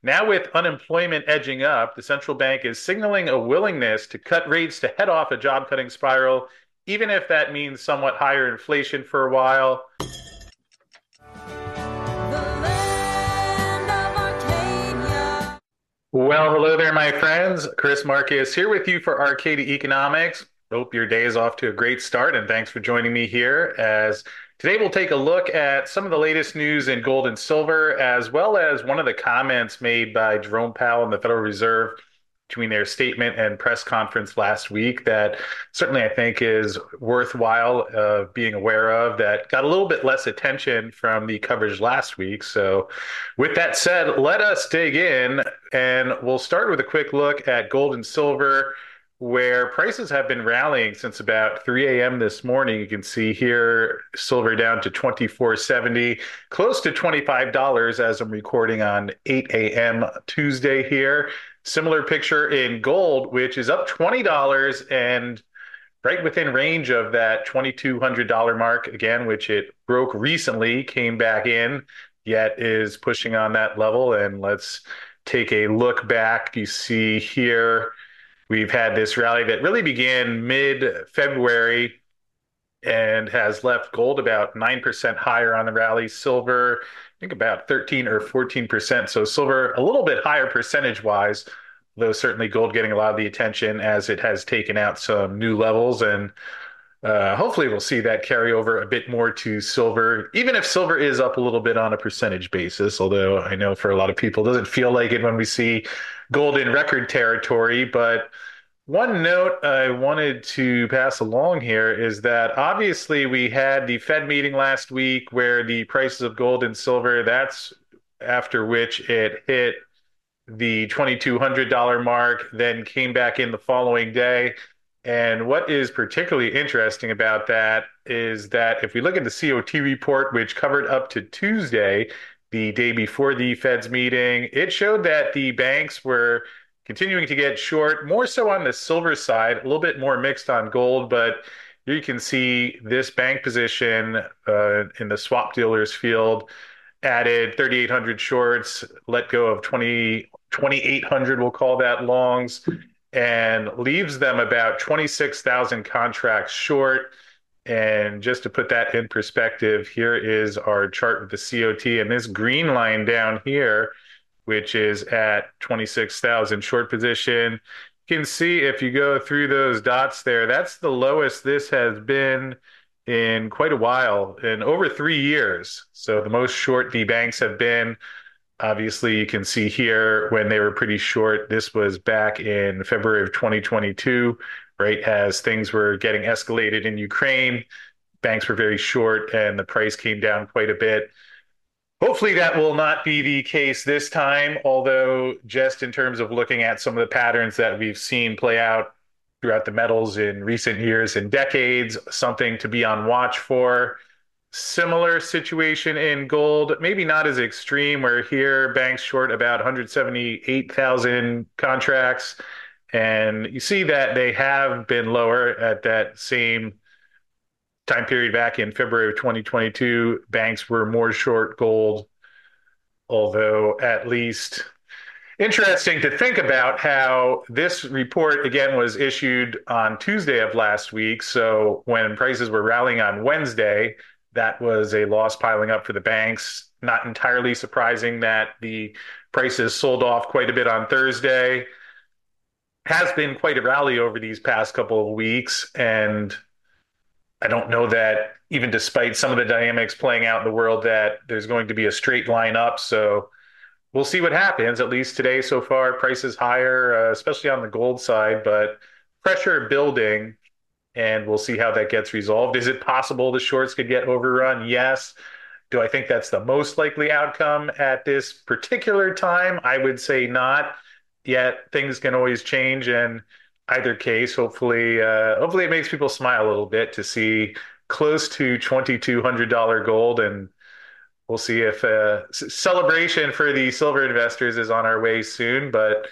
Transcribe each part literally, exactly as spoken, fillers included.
Now, with unemployment edging up, the central bank is signaling a willingness to cut rates to head off a job cutting spiral, even if that means somewhat higher inflation for a while. Well, hello there, my friends. Chris Marcus here with you for Arcadia Economics. Hope your day is off to a great start, and thanks for joining me here. As today we'll take a look at some of the latest news in gold and silver, as well as one of the comments made by Jerome Powell and the Federal Reserve between their statement and press conference last week that certainly I think is worthwhile uh, being aware of, that got a little bit less attention from the coverage last week. So with that said, let us dig in, and we'll start with a quick look at gold and silver, where prices have been rallying since about three a m this morning. You can see here silver down to twenty-four seventy, close to twenty-five dollars as I'm recording on eight a m Tuesday here. Similar picture in gold, which is up twenty dollars and right within range of that twenty-two hundred dollars mark again, which it broke recently, came back in, yet is pushing on that level. And let's take a look back. You see here, we've had this rally that really began mid-February and has left gold about nine percent higher on the rally. Silver, I think about thirteen or fourteen percent. So silver a little bit higher percentage wise, though certainly gold getting a lot of the attention as it has taken out some new levels. And uh, hopefully we'll see that carry over a bit more to silver, even if silver is up a little bit on a percentage basis, although I know for a lot of people it doesn't feel like it when we see gold in record territory. But one note I wanted to pass along here is that obviously we had the Fed meeting last week where the prices of gold and silver, that's after which it hit the twenty-two hundred dollars mark, then came back in the following day. And what is particularly interesting about that is that if we look at the C O T report, which covered up to Tuesday, the day before the Fed's meeting, it showed that the banks were continuing to get short, more so on the silver side, a little bit more mixed on gold. But here you can see this bank position uh, in the swap dealers field added thirty-eight hundred shorts, let go of twenty, twenty-eight hundred, we'll call that longs, and leaves them about twenty-six thousand contracts short. And just to put that in perspective, here is our chart with the C O T, and this green line down here, which is at twenty-six thousand short position. You can see if you go through those dots there, that's the lowest this has been in quite a while, in over three years. So the most short the banks have been, obviously you can see here when they were pretty short, this was back in February of twenty twenty-two, right as things were getting escalated in Ukraine. Banks were very short and the price came down quite a bit. Hopefully that will not be the case this time, although just in terms of looking at some of the patterns that we've seen play out throughout the metals in recent years and decades, something to be on watch for. Similar situation in gold, maybe not as extreme, where here banks short about one hundred seventy-eight thousand contracts. And you see that they have been lower at that same time period back in February of twenty twenty-two. Banks were more short gold, although at least interesting to think about how this report again was issued on Tuesday of last week. So when prices were rallying on Wednesday, that was a loss piling up for the banks. Not entirely surprising that the prices sold off quite a bit on Thursday. Has been quite a rally over these past couple of weeks, and I don't know that even despite some of the dynamics playing out in the world that there's going to be a straight line up. So we'll see what happens. At least today so far, prices higher, uh, especially on the gold side, but pressure building, and we'll see how that gets resolved. Is it possible the shorts could get overrun? Yes. Do I think that's the most likely outcome at this particular time? I would say not. Yet things can always change, and either case, hopefully, uh, hopefully it makes people smile a little bit to see close to twenty-two hundred dollars gold, and we'll see if uh, celebration for the silver investors is on our way soon. But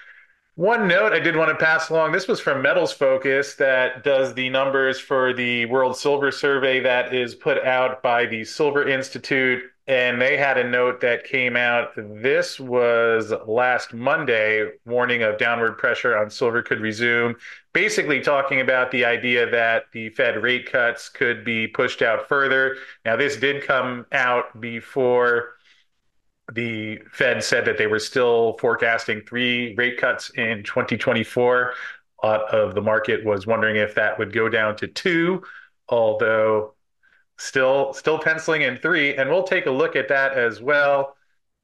one note I did want to pass along, this was from Metals Focus that does the numbers for the World Silver Survey that is put out by the Silver Institute. and they had a note that came out. This was last Monday, warning of downward pressure on silver could resume, basically talking about the idea that the Fed rate cuts could be pushed out further. Now, this did come out before the Fed said that they were still forecasting three rate cuts in twenty twenty-four. A lot of the market was wondering if that would go down to two, although still still penciling in three. And we'll take a look at that as well.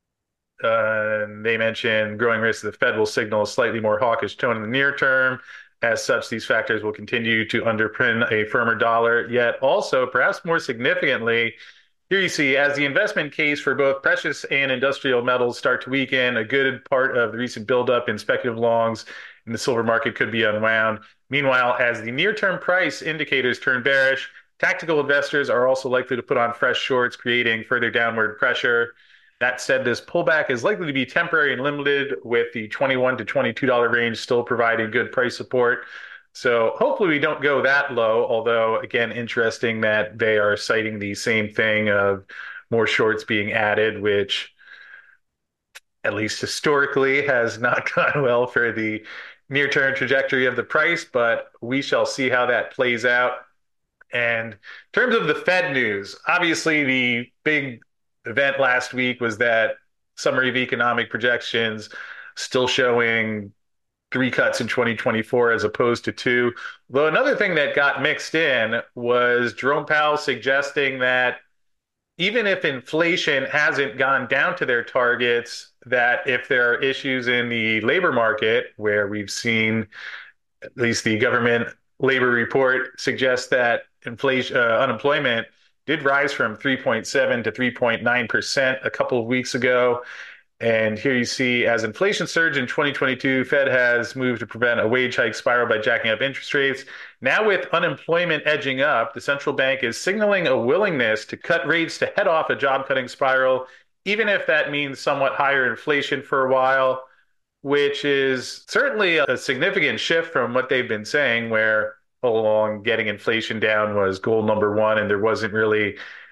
Uh, they mentioned growing risk that the Fed will signal a slightly more hawkish tone in the near term. As such, these factors will continue to underpin a firmer dollar. Yet also, perhaps more significantly, here you see, as the investment case for both precious and industrial metals start to weaken, a good part of the recent buildup in speculative longs in the silver market could be unwound. Meanwhile, as the near-term price indicators turn bearish, tactical investors are also likely to put on fresh shorts, creating further downward pressure. That said, this pullback is likely to be temporary and limited, with the twenty-one to twenty-two dollar range still providing good price support. So hopefully we don't go that low, although, again, interesting that they are citing the same thing of more shorts being added, which at least historically has not gone well for the near-term trajectory of the price, but we shall see how that plays out. And in terms of the Fed news, obviously the big event last week was that summary of economic projections still showing three cuts in twenty twenty-four as opposed to two. Though another thing that got mixed in was Jerome Powell suggesting that even if inflation hasn't gone down to their targets, that if there are issues in the labor market, where we've seen at least the government labor report suggests that inflation, uh, unemployment did rise from three point seven to three point nine percent a couple of weeks ago. And here you see, as inflation surged in twenty twenty-two, Fed has moved to prevent a wage hike spiral by jacking up interest rates. Now, with unemployment edging up, the central bank is signaling a willingness to cut rates to head off a job-cutting spiral, even if that means somewhat higher inflation for a while, which is certainly a significant shift from what they've been saying, where all along getting inflation down was goal number one, and there wasn't really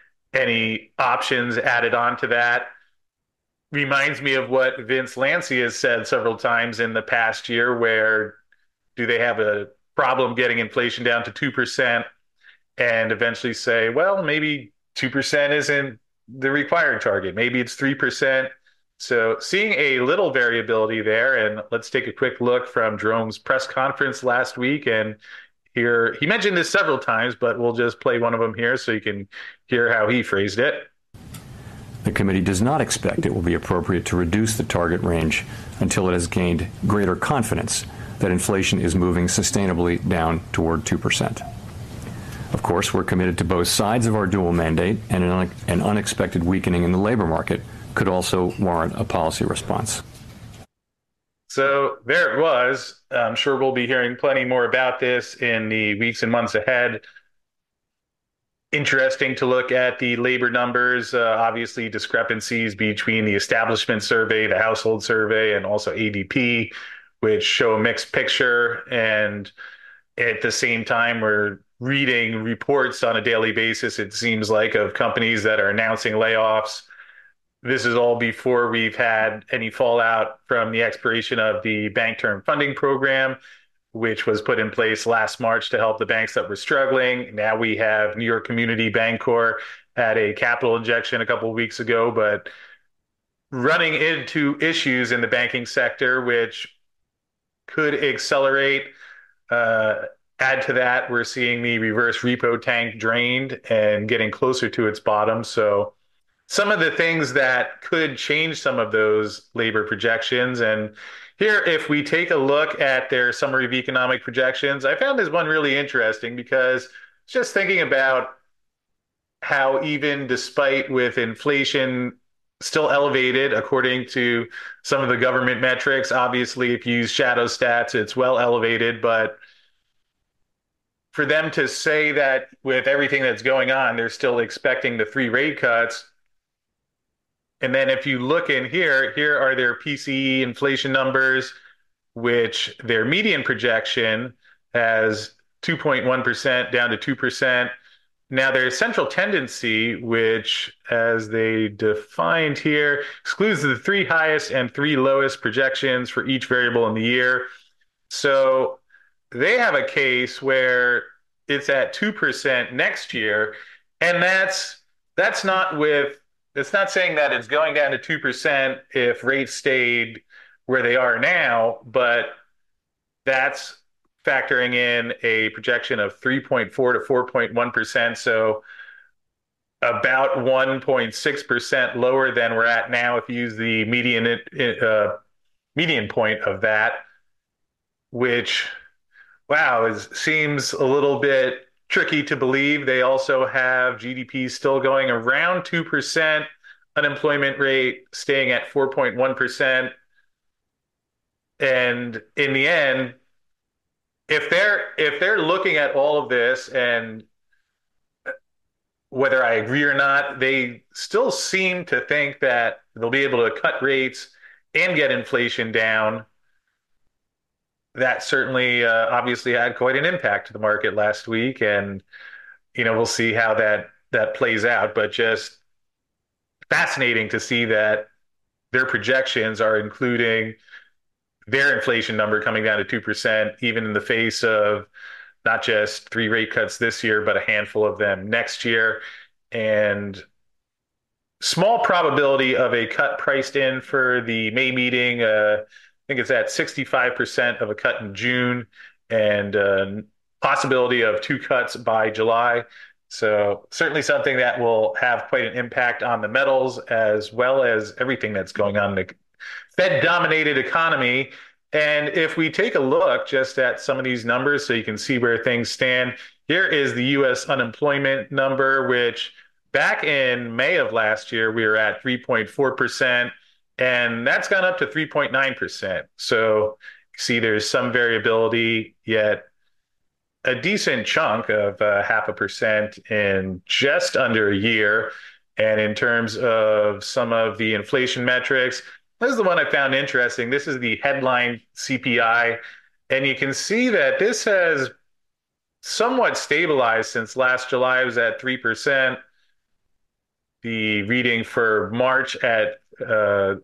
any options added on to that. Reminds me of what Vince Lanci has said several times in the past year, where do they have a problem getting inflation down to two percent and eventually say, well, maybe two percent isn't the required target. Maybe it's three percent. So seeing a little variability there. And let's take a quick look from Jerome's press conference last week. And here, he mentioned this several times, but we'll just play one of them here so you can hear how he phrased it. The committee does not expect it will be appropriate to reduce the target range until it has gained greater confidence that inflation is moving sustainably down toward two percent. Of course, we're committed to both sides of our dual mandate, and an, un- an unexpected weakening in the labor market could also warrant a policy response. So there it was. I'm sure we'll be hearing plenty more about this in the weeks and months ahead. Interesting to look at the labor numbers, uh, obviously discrepancies between the establishment survey, the household survey, and also A D P, which show a mixed picture. And at the same time, we're reading reports on a daily basis, it seems like, of companies that are announcing layoffs. This is all before we've had any fallout from the expiration of the Bank Term Funding Program, which was put in place last March to help the banks that were struggling. Now we have New York Community Bancorp had a capital injection a couple of weeks ago, but running into issues in the banking sector, which could accelerate. Uh, add to that, we're seeing the reverse repo tank drained and getting closer to its bottom. So some of the things that could change some of those labor projections. And here, if we take a look at their summary of economic projections, I found this one really interesting because just thinking about how even despite with inflation still elevated, according to some of the government metrics, obviously if you use shadow stats, it's well elevated, but for them to say that with everything that's going on, they're still expecting the three rate cuts. And then if you look in here, here are their P C E inflation numbers, which their median projection has two point one percent down to two percent. Now, there's central tendency, which, as they defined here, excludes the three highest and three lowest projections for each variable in the year. So they have a case where it's at two percent next year, and that's that's not with it's not saying that it's going down to two percent if rates stayed where they are now, but that's factoring in a projection of three point four to four point one percent. So about one point six percent lower than we're at now if you use the median uh, median point of that, which, wow, is, seems a little bit tricky to believe. They also have G D P still going around two percent, unemployment rate staying at four point one percent. And in the end, if they're if they're looking at all of this, and whether I agree or not, they still seem to think that they'll be able to cut rates and get inflation down. That certainly uh, obviously had quite an impact to the market last week, and you know we'll see how that that plays out. But just fascinating to see that their projections are including their inflation number coming down to two percent, even in the face of not just three rate cuts this year, but a handful of them next year. And small probability of a cut priced in for the May meeting. Uh, I think it's at sixty-five percent of a cut in June, and uh, possibility of two cuts by July. So certainly something that will have quite an impact on the metals as well as everything that's going on in the Fed-dominated economy. And if we take a look just at some of these numbers so you can see where things stand, here is the U S unemployment number, which back in May of last year, we were at three point four percent, and that's gone up to three point nine percent. So you see there's some variability, yet a decent chunk of uh, half a percent in just under a year. And in terms of some of the inflation metrics, this is the one I found interesting. This is the headline C P I, and you can see that this has somewhat stabilized since last July. It was at three percent. The reading for March at uh,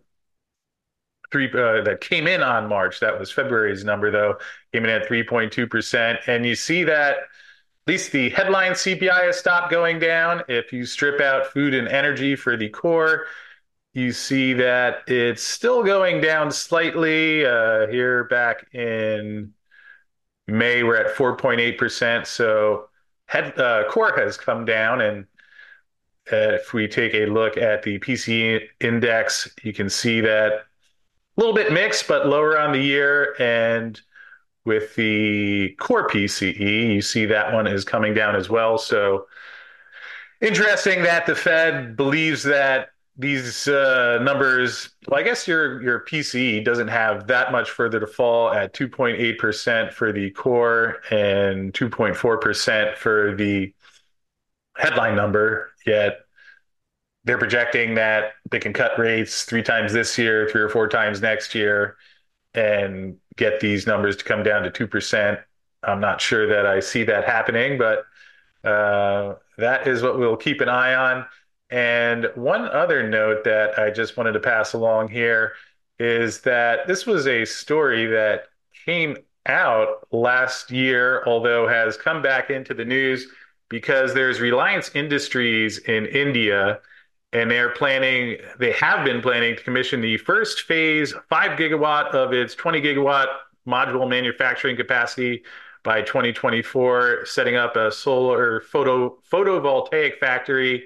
three uh, that came in on March, that was February's number though, came in at three point two percent. And you see that at least the headline C P I has stopped going down. If you strip out food and energy for the core, you see that it's still going down slightly. Uh, here back in May, we're at four point eight percent. So head, uh, core has come down. And uh, if we take a look at the P C E index, you can see that a little bit mixed, but lower on the year. And with the core P C E, you see that one is coming down as well. So interesting that the Fed believes that these uh, numbers, well, I guess your your P C E doesn't have that much further to fall at two point eight percent for the core and two point four percent for the headline number, yet they're projecting that they can cut rates three times this year, three or four times next year, and get these numbers to come down to two percent. I'm not sure that I see that happening, but uh, that is what we'll keep an eye on. And one other note that I just wanted to pass along here is that this was a story that came out last year, although has come back into the news because there's Reliance Industries in India, and they're planning, they have been planning to commission the first phase, five gigawatt of its twenty gigawatt module manufacturing capacity by twenty twenty-four, setting up a solar photo photovoltaic factory.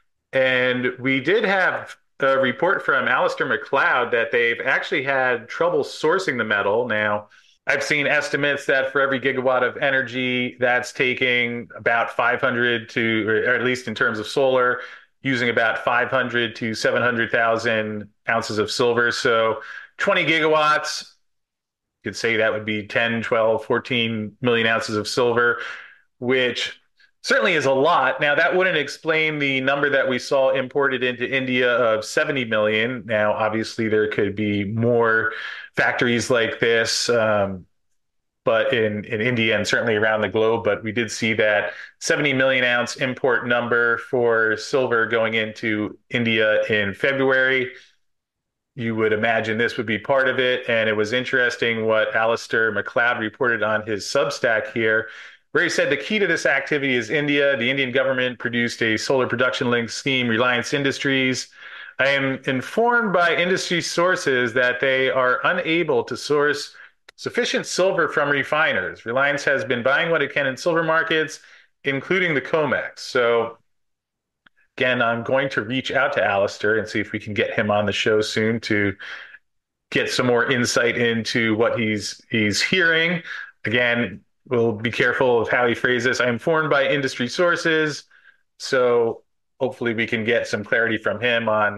And we did have a report from Alistair McLeod that they've actually had trouble sourcing the metal. Now, I've seen estimates that for every gigawatt of energy, that's taking about five hundred to, or at least in terms of solar, using about five hundred to seven hundred thousand ounces of silver. So twenty gigawatts, you could say that would be ten, twelve, fourteen million ounces of silver, which certainly is a lot. Now, that wouldn't explain the number that we saw imported into India of seventy million. Now, obviously, there could be more factories like this. Um, but in, in India and certainly around the globe. But we did see that seventy million ounce import number for silver going into India in February. You would imagine this would be part of it. And it was interesting what Alistair McLeod reported on his Substack here, where he said the key to this activity is India. The Indian government produced a solar production link scheme, Reliance Industries. I am informed by industry sources that they are unable to source sufficient silver from refiners. Reliance has been buying what it can in silver markets, including the COMEX. So again, I'm going to reach out to Alistair and see if we can get him on the show soon to get some more insight into what he's he's hearing. Again, we'll be careful of how he phrases this. I'm informed by industry sources, so hopefully we can get some clarity from him on,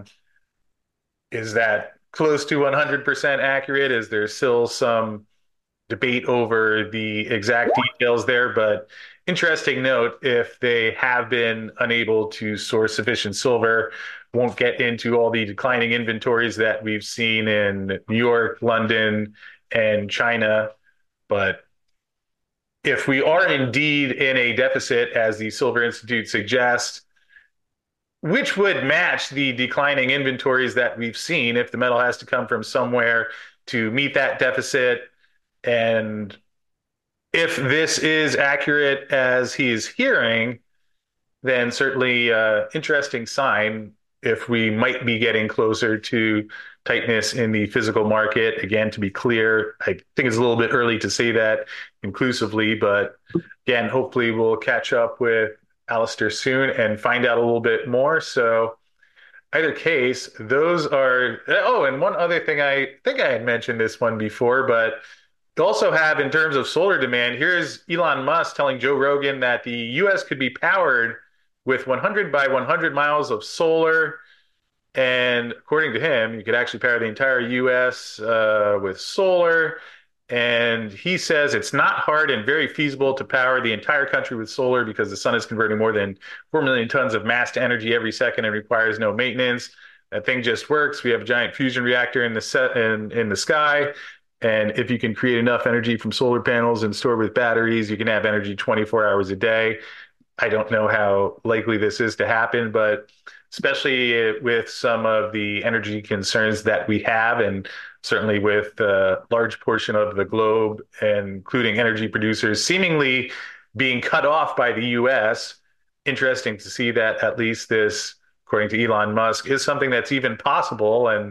is that close to one hundred percent accurate? Is there still some debate over the exact details there? But interesting note, if they have been unable to source sufficient silver, won't get into all the declining inventories that we've seen in New York, London, and China. But if we are indeed in a deficit, as the Silver Institute suggests, which would match the declining inventories that we've seen, if the metal has to come from somewhere to meet that deficit, and if this is accurate as he is hearing, then certainly uh, interesting sign if we might be getting closer to tightness in the physical market. Again, to be clear, I think it's a little bit early to say that conclusively, but again, hopefully we'll catch up with Alistair soon and find out a little bit more. So either case, those are, oh, and one other thing, I think I had mentioned this one before, but you also have, in terms of solar demand, here's Elon Musk telling Joe Rogan that the U S could be powered with one hundred by one hundred miles of solar. And according to him, you could actually power the entire U S uh, with solar. And he says it's not hard and very feasible to power the entire country with solar because the sun is converting more than four million tons of mass to energy every second and requires no maintenance. That thing just works. We have a giant fusion reactor in the set in, in the sky. And if you can create enough energy from solar panels and store with batteries, you can have energy twenty-four hours a day. I don't know how likely this is to happen, but especially with some of the energy concerns that we have, and certainly with a large portion of the globe, including energy producers, seemingly being cut off by the U S, interesting to see that at least this, according to Elon Musk, is something that's even possible. And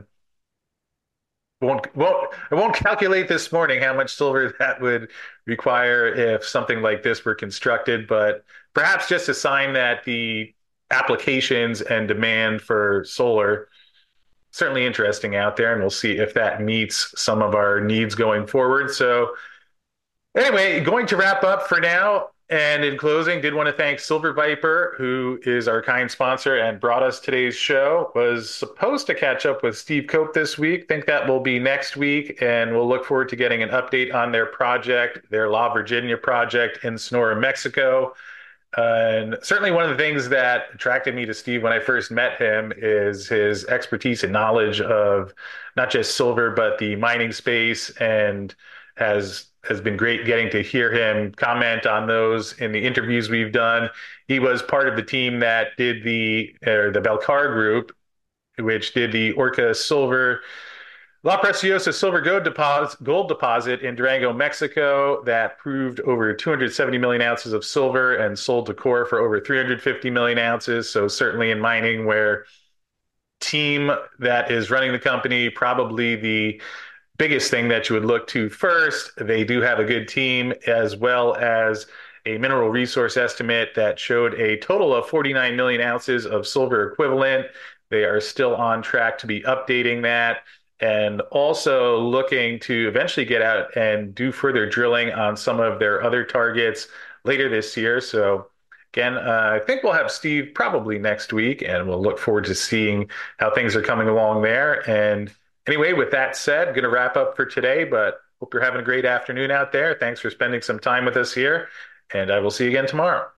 won't won't I won't calculate this morning how much silver that would require if something like this were constructed, but perhaps just a sign that the applications and demand for solar certainly interesting out there, and we'll see if that meets some of our needs going forward. So anyway, going to wrap up for now. And in closing, did want to thank Silver Viper, who is our kind sponsor and brought us today's show. Was supposed to catch up with Steve Cope this week. Think that will be next week, and we'll look forward to getting an update on their project, their La Virginia project in Sonora, Mexico. Uh, and certainly one of the things that attracted me to Steve when I first met him is his expertise and knowledge of not just silver, but the mining space, and has has been great getting to hear him comment on those in the interviews we've done. He was part of the team that did the uh, the Belcar Group, which did the Orca Silver La Preciosa silver gold deposit, gold deposit in Durango, Mexico, that proved over two hundred seventy million ounces of silver and sold to Core for over three hundred fifty million ounces. So certainly in mining, where team that is running the company, probably the biggest thing that you would look to first. They do have a good team, as well as a mineral resource estimate that showed a total of forty-nine million ounces of silver equivalent. They are still on track to be updating that, and also looking to eventually get out and do further drilling on some of their other targets later this year. So again, uh, I think we'll have Steve probably next week, and we'll look forward to seeing how things are coming along there. And anyway, with that said, going to wrap up for today, but hope you're having a great afternoon out there. Thanks for spending some time with us here, and I will see you again tomorrow.